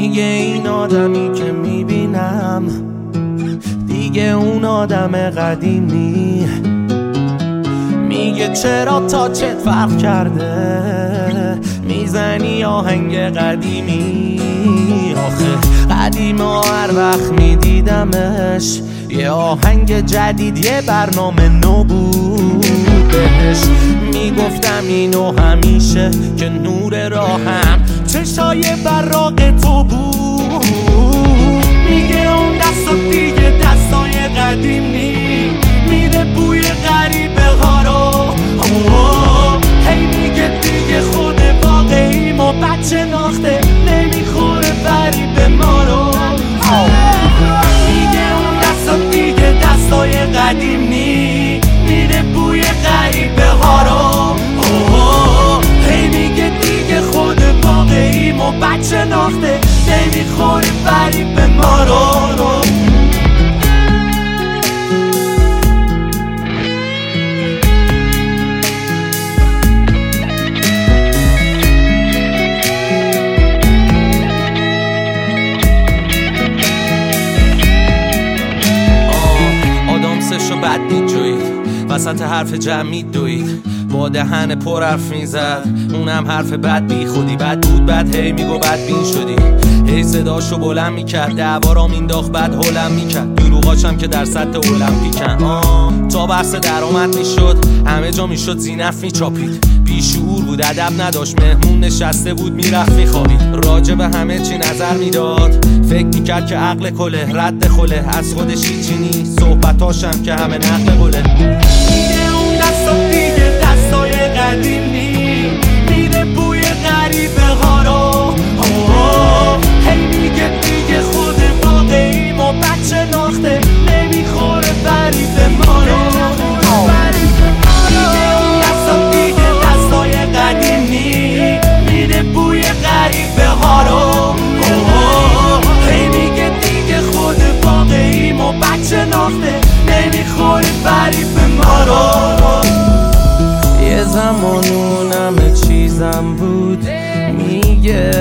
میگه این آدمی که میبینم دیگه اون آدم قدیمی. میگه چرا تاچت فرق کرده، میزنی آهنگ قدیمی. آخه قدیم هر وقت میدیدمش یه آهنگ جدید یه برنامه نو بود بهش. میگفتم اینو همیشه که نور راهم چشای براق تو بود. میگه اون دستا دیگه دستای قدیمی، میره بوی غریبه ها رو. هی میگه دیگه خود واقعی ما بچه ناخته نمیخوره فریب ما رو. میگه اون دستا دیگه دستای قدیمی، میره بوی غریبه ها رو. هی میگه دیگه خود واقعی ما بچه ناخته نمیخوره فریب ما رو. بعد دیجوید وسط حرف جمعی دوید، با دهن پر حرف میزد اونم حرف بد بی خودی. بد بود بد هی میگو بد بین شدی، هی صداشو بلند میکرد دعوا مینداخت بعد هلم میکرد. دروغاشم که در سطح المپیکن. تا بحث درآمد میشد همه جا میشد زینف میچاپید. بیشعور بود ادب نداشت، مهمون نشسته بود میرفت میخوابید. راجع به همه چی نظر میداد، فکر میکرد که عقل کله رد خله. از خودش هیچی نیست، صحبتاشم که همه نقل قله. میگه اون دستا دیگه دستای قدیمی، میره بوی غریبه ها رو. هی میگه دیگه خود واقعی ما بچه ناخته نمیخوره فریب ما رو. میگه اون دستا دیگه دستای قدیمی، میره بوی غریبه ها رو. هی میگه دیگه خود واقعی ما بچه ناخته نمیخوره فریب ما رو. یه زمان اونم چیزم بود، میگه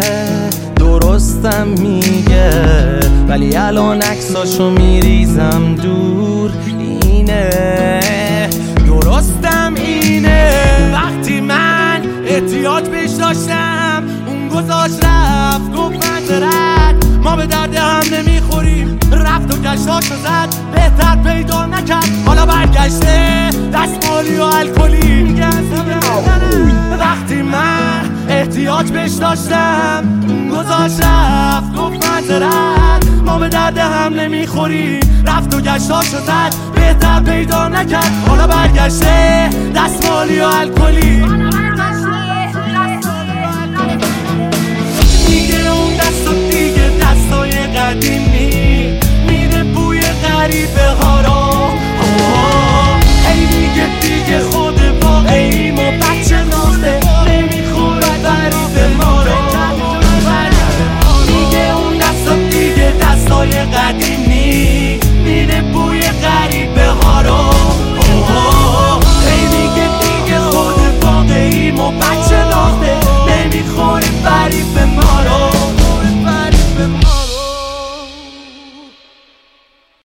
درستم میگه، ولی الان عکساشو میریزم دور. اینه درستم اینه، وقتی من احتیاج بهش داشتم اون گذاشت رفت گفت منظرت ما به درد هم نمیخوریم. رفت و گشتاشو زد بهتر پیدا نکرد، حالا برگشته دستمالی و الکلی. میگه وقتی من احتیاج بهش داشتم گذاشت رفت گفت منظرت ما به درد هم نمیخوریم. رفت و گشتاشو زد بهتر پیدا نکرد، حالا برگشته دستمالی و الکلی.